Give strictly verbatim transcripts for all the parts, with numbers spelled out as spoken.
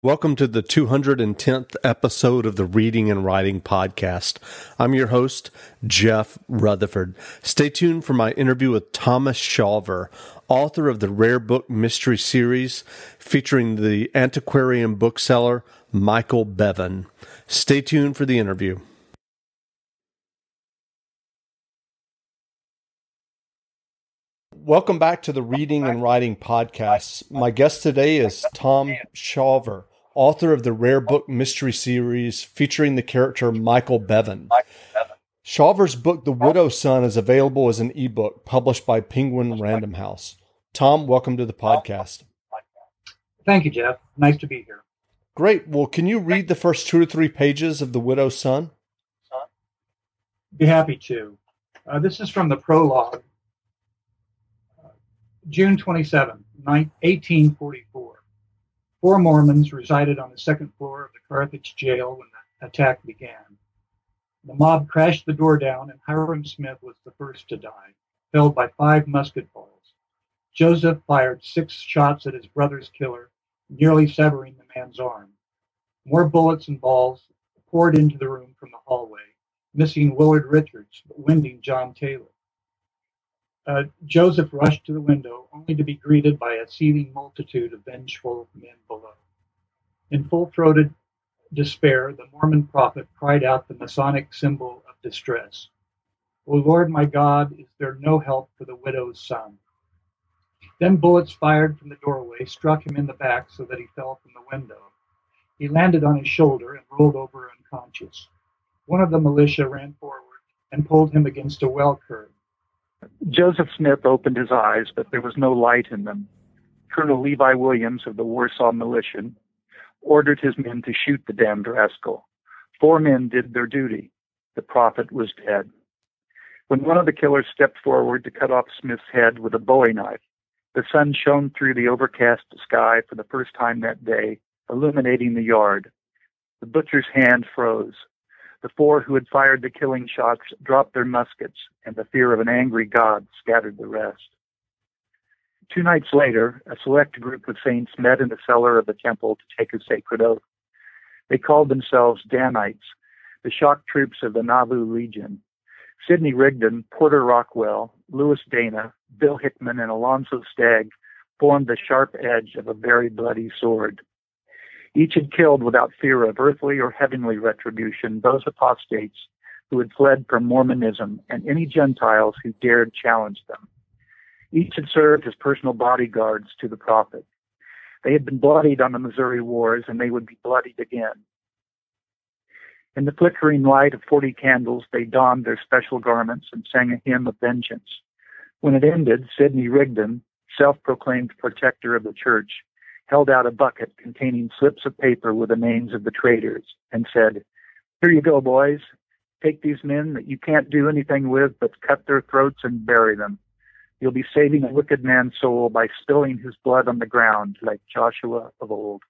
Welcome to the two hundred tenth episode of the Reading and Writing Podcast. I'm your host, Jeff Rutherford. Stay tuned for my interview with Thomas Shawver, author of the Rare Book Mystery Series featuring the antiquarian bookseller Michael Bevan. Stay tuned for the interview. Welcome back to the Reading and Writing Podcast. My guest today is Tom Shawver, author of the Rare Book Mystery Series featuring the character Michael Bevan. Shawver's book, The Widow's Son, is available as an ebook published by Penguin Random House. Tom, welcome to the podcast. Thank you, Jeff. Nice to be here. Great. Well, can you read the first two or three pages of The Widow's Son? Be happy to. Uh, this is from the prologue, uh, June twenty-seventh, eighteen forty-four. Four Mormons resided on the second floor of the Carthage jail when the attack began. The mob crashed the door down, and Hyrum Smith was the first to die, felled by five musket balls. Joseph fired six shots at his brother's killer, nearly severing the man's arm. More bullets and balls poured into the room from the hallway, missing Willard Richards, but wounding John Taylor. Uh, Joseph rushed to the window, only to be greeted by a seething multitude of vengeful men below. In full-throated despair, the Mormon prophet cried out the Masonic symbol of distress. "O Lord my God, is there no help for the widow's son?" Then bullets fired from the doorway struck him in the back so that he fell from the window. He landed on his shoulder and rolled over unconscious. One of the militia ran forward and pulled him against a well curb. Joseph Smith opened his eyes, but there was no light in them. Colonel Levi Williams of the Warsaw Militia ordered his men to shoot the damned rascal. Four men did their duty. The prophet was dead. When one of the killers stepped forward to cut off Smith's head with a bowie knife, the sun shone through the overcast sky for the first time that day, illuminating the yard. The butcher's hand froze. The four who had fired the killing shots dropped their muskets, and the fear of an angry God scattered the rest. Two nights later, a select group of saints met in the cellar of the temple to take a sacred oath. They called themselves Danites, the shock troops of the Nauvoo Legion. Sidney Rigdon, Porter Rockwell, Louis Dana, Bill Hickman, and Alonzo Stagg formed the sharp edge of a very bloody sword. Each had killed without fear of earthly or heavenly retribution those apostates who had fled from Mormonism and any Gentiles who dared challenge them. Each had served as personal bodyguards to the prophet. They had been bloodied on the Missouri Wars, and they would be bloodied again. In the flickering light of forty candles, they donned their special garments and sang a hymn of vengeance. When it ended, Sidney Rigdon, self-proclaimed protector of the church, held out a bucket containing slips of paper with the names of the traitors and said, "Here you go, boys. Take these men that you can't do anything with but cut their throats and bury them. You'll be saving a wicked man's soul by spilling his blood on the ground like Joshua of old."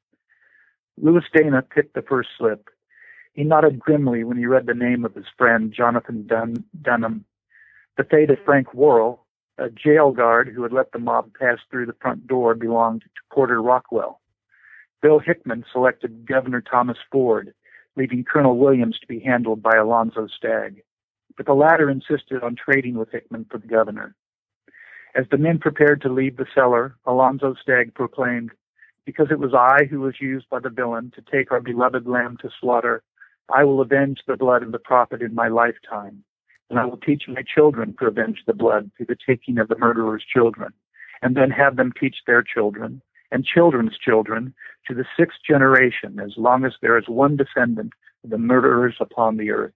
Louis Dana picked the first slip. He nodded grimly when he read the name of his friend, Jonathan Dun- Dunham. The fate of Frank Worrell, a jail guard who had let the mob pass through the front door, belonged to Porter Rockwell. Bill Hickman selected Governor Thomas Ford, leaving Colonel Williams to be handled by Alonzo Stagg. But the latter insisted on trading with Hickman for the governor. As the men prepared to leave the cellar, Alonzo Stagg proclaimed, "Because it was I who was used by the villain to take our beloved lamb to slaughter, I will avenge the blood of the prophet in my lifetime. And I will teach my children to avenge the blood through the taking of the murderer's children, and then have them teach their children and children's children to the sixth generation, as long as there is one descendant of the murderers upon the earth."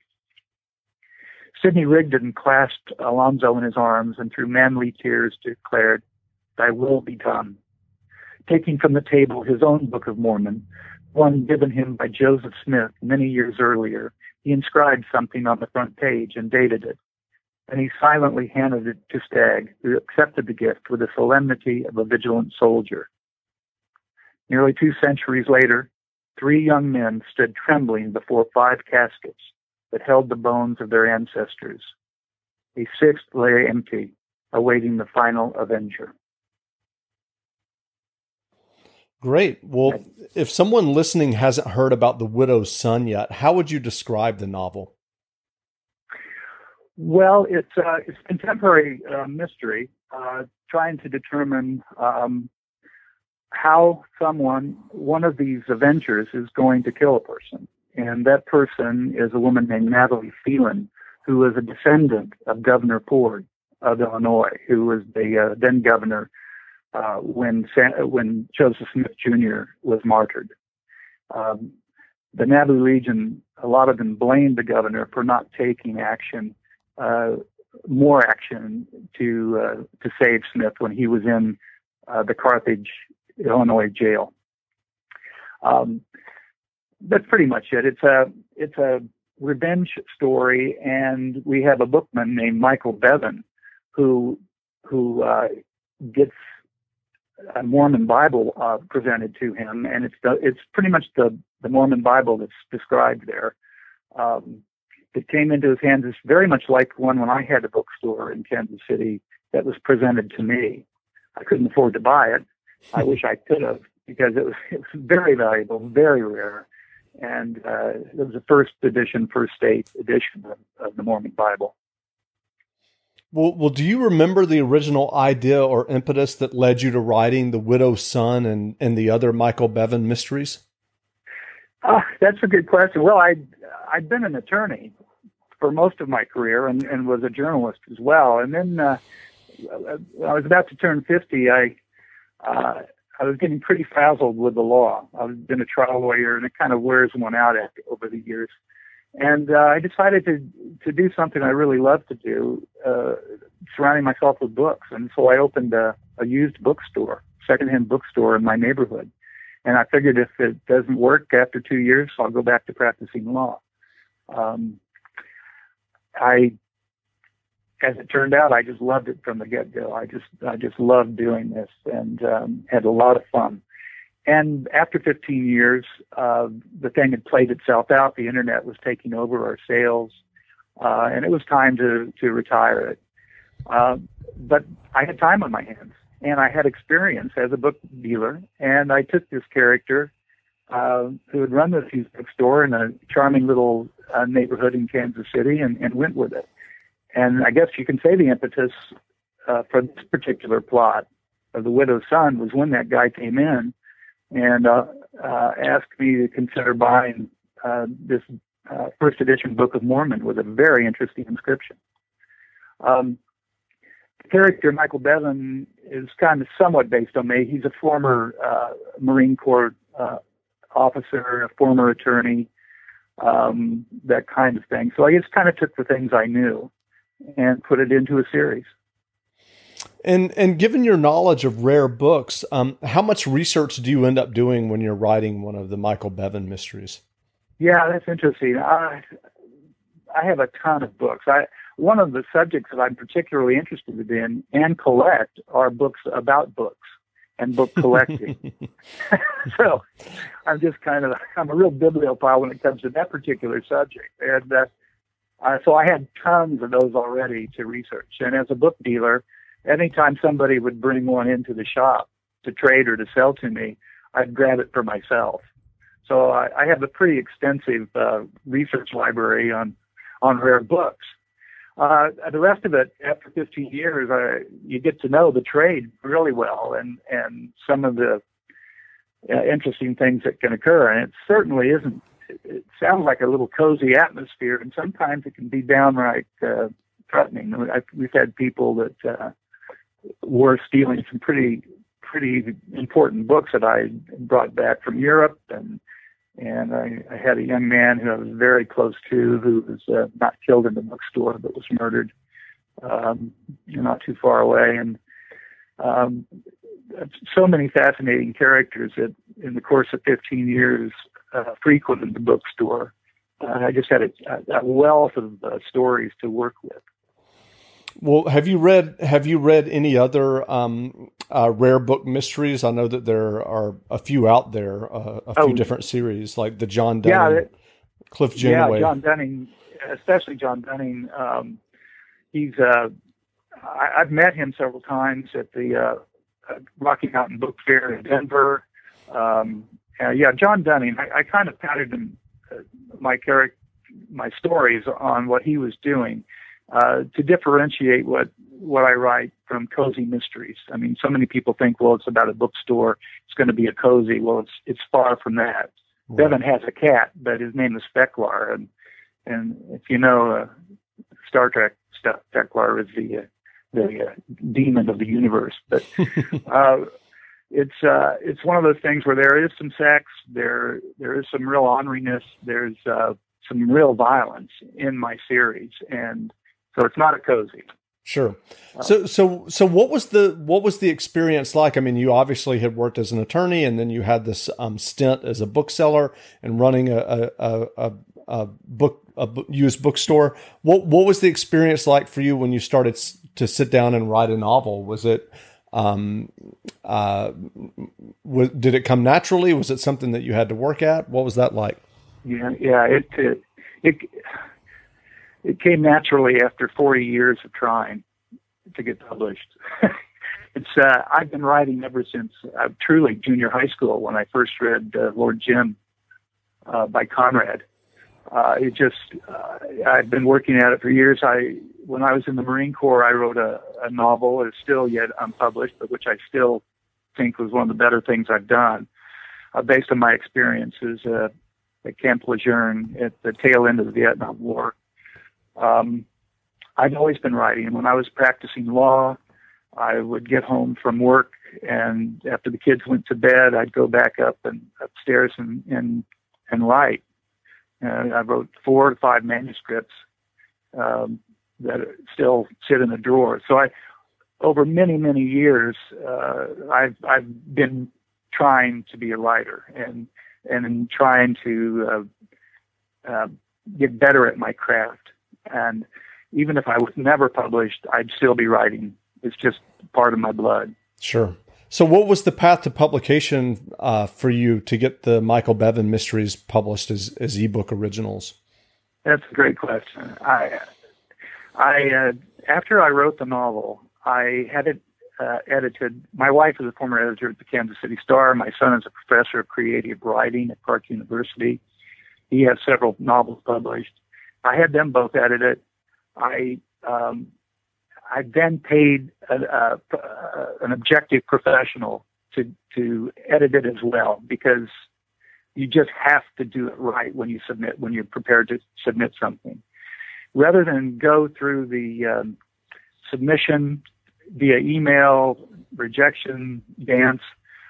Sidney Rigdon clasped Alonzo in his arms and through manly tears declared, "Thy will be done." Taking from the table his own Book of Mormon, one given him by Joseph Smith many years earlier, he inscribed something on the front page and dated it. And he silently handed it to Stagg, who accepted the gift with the solemnity of a vigilant soldier. Nearly two centuries later, three young men stood trembling before five caskets that held the bones of their ancestors. A sixth lay empty, awaiting the final avenger. Great. Well, if someone listening hasn't heard about The Widow's Son yet, how would you describe the novel? Well, it's uh, it's contemporary uh, mystery, uh, trying to determine um, how someone, one of these Avengers, is going to kill a person. And that person is a woman named Natalie Phelan, who is a descendant of Governor Ford of Illinois, who was the uh, then governor uh, when San- when Joseph Smith Junior was martyred. Um, the Navajo Legion, a lot of them blamed the governor for not taking action, uh, more action to uh, to save Smith when he was in uh, the Carthage, Illinois jail. Um, that's pretty much it. It's a it's a revenge story, and we have a bookman named Michael Bevan who who uh, gets a Mormon Bible uh, presented to him, and it's the, it's pretty much the, the Mormon Bible that's described there. Um, it came into his hands. It's very much like one when I had a bookstore in Kansas City that was presented to me. I couldn't afford to buy it. I wish I could have, because it was it was very valuable, very rare, and uh, it was a first edition, first state edition of, of the Mormon Bible. Well, well, do you remember the original idea or impetus that led you to writing The Widow's Son and, and the other Michael Bevan mysteries? Uh, that's a good question. Well, I I'd been an attorney for most of my career and, and was a journalist as well. And then uh, when I was about to turn fifty, I uh, I was getting pretty frazzled with the law. I've been a trial lawyer, and it kind of wears one out after, over the years. And uh, I decided to to do something I really love to do, uh, surrounding myself with books. And so I opened a, a used bookstore, secondhand bookstore in my neighborhood. And I figured if it doesn't work after two years, I'll go back to practicing law. Um, I, as it turned out, I just loved it from the get-go. I just I just loved doing this and um, had a lot of fun. And after fifteen years, uh, the thing had played itself out. The internet was taking over our sales, uh, and it was time to, to retire it. Uh, but I had time on my hands, and I had experience as a book dealer. And I took this character uh, who had run this used bookstore in a charming little uh, neighborhood in Kansas City and, and went with it. And I guess you can say the impetus uh, for this particular plot of The Widow's Son was when that guy came in and uh, uh, asked me to consider buying uh, this uh, first edition Book of Mormon with a very interesting inscription. Um, the character, Michael Bevan, is kind of somewhat based on me. He's a former uh, Marine Corps uh, officer, a former attorney, um, that kind of thing. So I just kind of took the things I knew and put it into a series. And and given your knowledge of rare books, um, how much research do you end up doing when you're writing one of the Michael Bevan mysteries? Yeah, that's interesting. I I have a ton of books. I one of the subjects that I'm particularly interested in and collect are books about books and book collecting. So I'm just kind of I'm a real bibliophile when it comes to that particular subject, and uh, uh, so I had tons of those already to research. And as a book dealer, anytime somebody would bring one into the shop to trade or to sell to me, I'd grab it for myself. So I, I have a pretty extensive uh, research library on, on rare books. Uh, the rest of it, after fifteen years, uh, you get to know the trade really well and, and some of the uh, interesting things that can occur. And it certainly isn't, it sounds like a little cozy atmosphere, and sometimes it can be downright uh, threatening. I've, we've had people that uh, were stealing some pretty pretty important books that I brought back from Europe, and and I, I had a young man who I was very close to who was uh, not killed in the bookstore but was murdered um, not too far away, and um, so many fascinating characters that in the course of fifteen years uh, frequented the bookstore. Uh, I just had a, a wealth of uh, stories to work with. Well, have you read have you read any other um, uh, rare book mysteries? I know that there are a few out there, uh, a few oh, different series, like the John Dunning, yeah, that, Cliff Janaway. Yeah, John Dunning, especially John Dunning. Um, he's uh, I, I've met him several times at the uh, Rocky Mountain Book Fair in Denver. Um, uh, yeah, John Dunning. I, I kind of patterned uh, my character, my stories on what he was doing uh, to differentiate what what I write from cozy mysteries. I mean, so many people think, well, it's about a bookstore, it's going to be a cozy. Well, it's it's far from that. Right. Bevan has a cat, but his name is Feklar, and and if you know uh, Star Trek stuff, Feklar is the uh, the uh, demon of the universe. But uh, it's uh, it's one of those things where there is some sex, there there is some real orneriness, there's uh, some real violence in my series, and so it's not a cozy. Sure. So, so, so what was the, what was the experience like? I mean, you obviously had worked as an attorney, and then you had this um, stint as a bookseller and running a, a, a, a book, a used bookstore. What, what was the experience like for you when you started to sit down and write a novel? Was it, um, uh, was, did it come naturally? Was it something that you had to work at? What was that like? Yeah, yeah, it, it, it It came naturally after forty years of trying to get published. it's uh, I've been writing ever since uh, truly junior high school when I first read uh, Lord Jim uh, by Conrad. Uh, it just uh, I've been working at it for years. I when I was in the Marine Corps, I wrote a, a novel. It's still yet unpublished, but which I still think was one of the better things I've done, uh, based on my experiences uh, at Camp Lejeune at the tail end of the Vietnam War. Um, I've always been writing. When I was practicing law, I would get home from work, and after the kids went to bed, I'd go back up and upstairs and and, and write. And I wrote four to five manuscripts um, that still sit in a drawer. So I, over many many years, uh, I've I've been trying to be a writer and and trying to uh, uh, get better at my craft. And even if I was never published, I'd still be writing. It's just part of my blood. Sure. So what was the path to publication uh, for you to get the Michael Bevan mysteries published as, as ebook originals? That's a great question. I, I uh, after I wrote the novel, I had it uh, edited. My wife is a former editor at the Kansas City Star. My son is a professor of creative writing at Clark University. He has several novels published. I had them both edited. I um, I then paid a, a, a, an objective professional to to edit it as well, because you just have to do it right when you submit when you're prepared to submit something, rather than go through the um, submission via email rejection dance.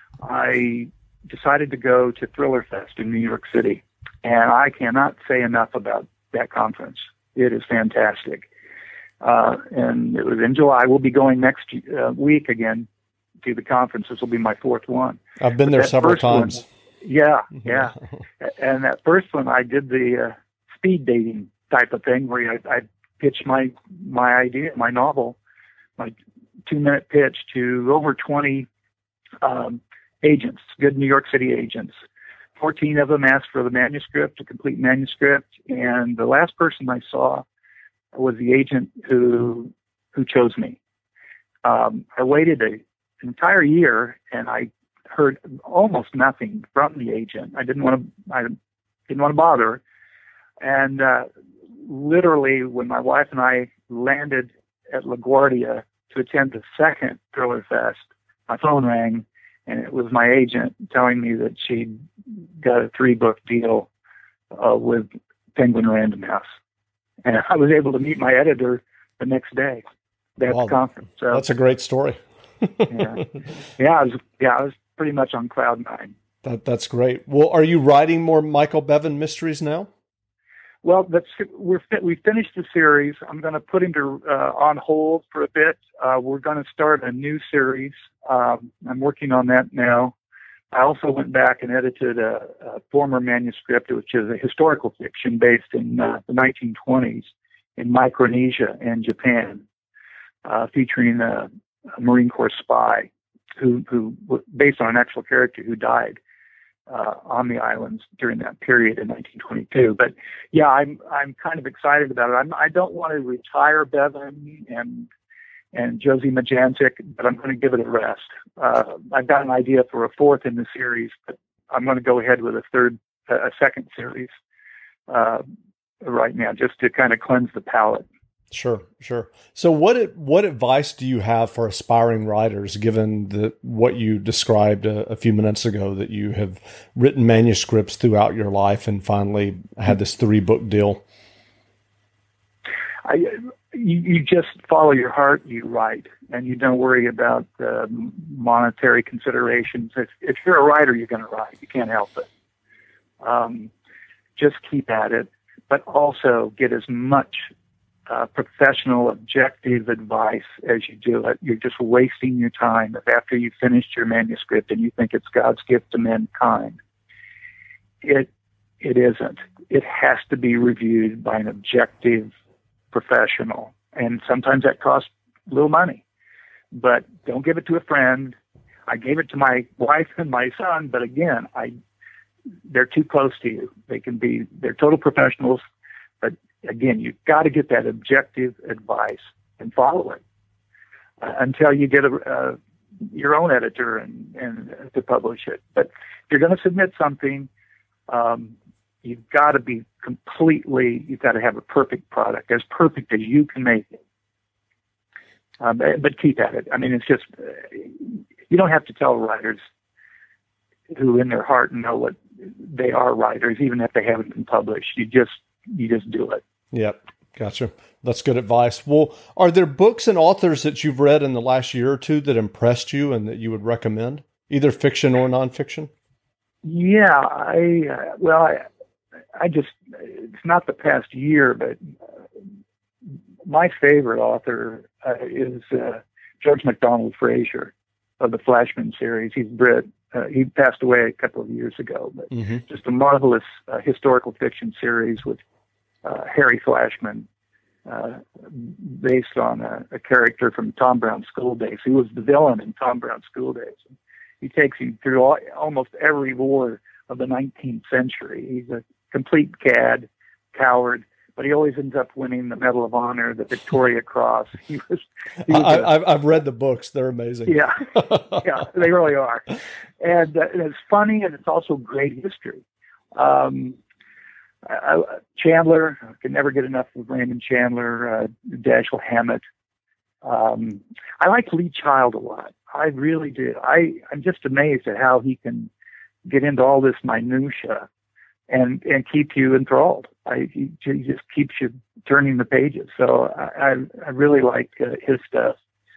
I decided to go to Thriller Fest in New York City, and I cannot say enough about that conference. It is fantastic. Uh, and it was in July. We'll be going next uh, week again to the conference. This will be my fourth one. I've been but there several times. One, yeah, yeah. And that first one, I did the uh, speed dating type of thing where I, I pitched my, my idea, my novel, my two minute pitch to over twenty um, agents, good New York City agents. fourteen of them asked for the manuscript, a complete manuscript, and the last person I saw was the agent who who chose me. Um, I waited a, an entire year, and I heard almost nothing from the agent. I didn't want to. I didn't want to bother. And uh, literally, when my wife and I landed at LaGuardia to attend the second Thriller Fest, my phone rang. And it was my agent telling me that she'd got a three-book deal uh, with Penguin Random House. And I was able to meet my editor the next day at wow, the conference. So that's a great story. yeah, yeah, I was yeah, I was pretty much on cloud nine. That that's great. Well, are you writing more Michael Bevan mysteries now? Well, that's we're we finished the series. I'm going to put him to, uh, on hold for a bit. Uh, we're going to start a new series. Um, I'm working on that now. I also went back and edited a, a former manuscript, which is a historical fiction based in uh, the nineteen twenties in Micronesia and Japan, uh, featuring a, a Marine Corps spy who, who, based on an actual character who died uh, on the islands during that period in nineteen twenty-two. But yeah, I'm I'm kind of excited about it. I'm, I don't want to retire Bevan and and Josie Majancic, but I'm going to give it a rest. Uh, I've got an idea for a fourth in the series, but I'm going to go ahead with a third, uh, a second series uh, right now, just to kind of cleanse the palate. Sure, sure. So what what advice do you have for aspiring writers, given the what you described a, a few minutes ago, that you have written manuscripts throughout your life and finally had this three-book deal? I, you, you just follow your heart, you write, and you don't worry about uh, monetary considerations. If, if you're a writer, you're going to write. You can't help it. Um, just keep at it, but also get as much Uh, professional, objective advice as you do it. You're just wasting your time if after you've finished your manuscript and you think it's God's gift to mankind. It it isn't. It has to be reviewed by an objective professional, and sometimes that costs a little money. But don't give it to a friend. I gave it to my wife and my son, but again, I they're too close to you. They can be they're total professionals, but again, you've got to get that objective advice and follow it uh, until you get a, uh, your own editor and, and uh, to publish it. But if you're going to submit something, um, you've got to be completely, you've got to have a perfect product, as perfect as you can make it. Um, but keep at it. I mean, it's just, uh, you don't have to tell writers who in their heart know what they are writers, even if they haven't been published. You just, you just do it. Yep. Gotcha. That's good advice. Well, are there books and authors that you've read in the last year or two that impressed you and that you would recommend, either fiction or nonfiction? Yeah, I, uh, well, I, I just, it's not the past year, but uh, my favorite author uh, is uh, George MacDonald Fraser of the Flashman series. He's Brit. Uh, he passed away a couple of years ago, but mm-hmm. just a marvelous uh, historical fiction series with uh, Harry Flashman, uh, based on a, a character from Tom Brown's School Days. He was the villain in Tom Brown's School Days. And he takes you through all, almost every war of the nineteenth century. He's a complete cad, coward, but he always ends up winning the Medal of Honor, the Victoria Cross. He was. He was I, a, I've I've read the books; they're amazing. Yeah, yeah, they really are, and, uh, and it's funny, and it's also great history. Um, I, Chandler, I can never get enough of Raymond Chandler, uh, Dashiell Hammett. Um, I like Lee Child a lot. I really do. I I'm just amazed at how he can get into all this minutia and and keep you enthralled. I, he, he just keeps you turning the pages. So I, I, I really like uh, his stuff.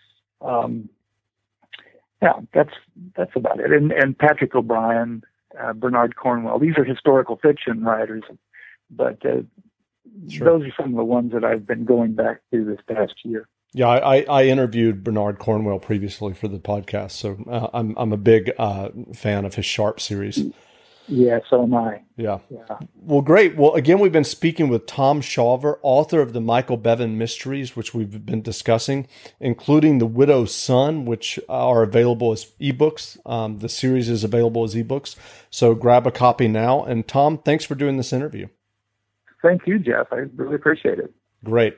Um, yeah, that's that's about it. And and Patrick O'Brian, uh, Bernard Cornwell. These are historical fiction writers, but uh, sure. Those are some of the ones that I've been going back to this past year. Yeah, I, I interviewed Bernard Cornwell previously for the podcast, so uh, I'm I'm a big uh, fan of his Sharp series. Yeah, so am I. Yeah. yeah. Well, great. Well, again, we've been speaking with Tom Shawver, author of the Michael Bevan Mysteries, which we've been discussing, including The Widow's Son, which are available as ebooks. Um, the series is available as ebooks, so grab a copy now. And Tom, thanks for doing this interview. Thank you, Jeff. I really appreciate it. Great.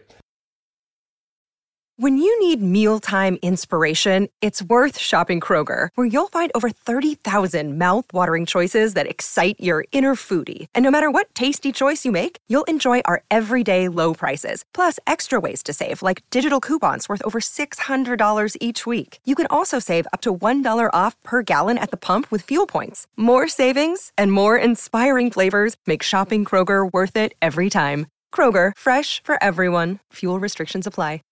When you need mealtime inspiration, it's worth shopping Kroger, where you'll find over thirty thousand mouth-watering choices that excite your inner foodie. And no matter what tasty choice you make, you'll enjoy our everyday low prices, plus extra ways to save, like digital coupons worth over six hundred dollars each week. You can also save up to one dollar off per gallon at the pump with fuel points. More savings and more inspiring flavors make shopping Kroger worth it every time. Kroger, fresh for everyone. Fuel restrictions apply.